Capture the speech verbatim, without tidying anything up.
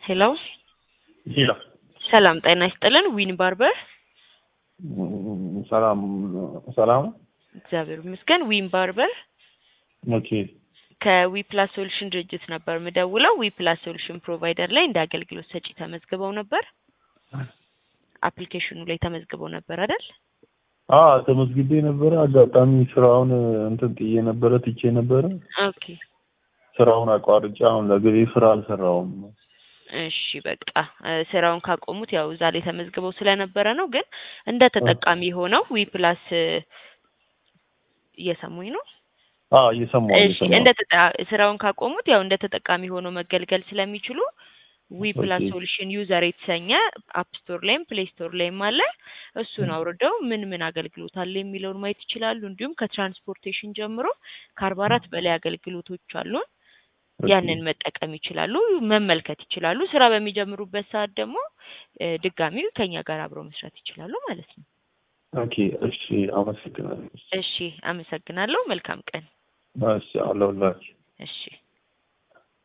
ሄሎ ሄሎ ሰላም ጤና ይስጥልን ዊን ባርበር ሰላም ሰላም እግዚአብሔር ይመስገን ዊን ባርበር ኦኬ ከዊ ፕላስ ሶሉሽን ድርጅት ነበር ምደውለው ዊ ፕላስ ሶሉሽን ፕሮቫይደር ላይ እንደ አገልግሎት ሰጪ ተመዝግበው ነበር አፕሊኬሽኑ ላይ ተመዝግበው ነበር አይደል አዎ ተመዝግቤ ነበር አጋጣሚ ስራውን እንትን ጥዬ ነበር ትቼ ነበር ኦኬ ስራውን አቋርጬ አሁን ለግሬ ስራ አልሰራውም እሺ በቃ ስራውን ካቆሙት ያው ዛሬ ተመዝግበው ስለነበረ ነው ግን እንደ ተጠቃሚ ሆነው ዊ ፕላስ እየሰሙኝ ነው አዎ እየሰማሁ እሺ እንደ ስራውን ካቆሙት ያው እንደ ተጠቃሚ ሆነው መገልገል ስለሚችሉ ዊ ፕላስ ሶሉሽን ዩዘር የተሰኘ አፕ ስቶር ላይም ፕሌይ ስቶር ላይም አለ እሱን አውርደው ምን ምን አገልግሎት አለ የሚለውን ማየት ይችላሉ እንዲሁም ከትራንስፖርቴሽን ጀምሮ ከአርባ አራት በላይ አገልግሎቶች አሉን ያንን መጠቀም ይችላሉ መመልከት ይችላሉ ስራ በሚጀምሩበት ሰዓት ደግሞ ድጋሚ ከኛ ጋር አብረው መስራት ይችላሉ ማለት ነው ኦኬ እሺ አመሰግናለሁ እሺ አመሰግናለሁ መልካም ቀን እሺ አለሁላችሁ እሺ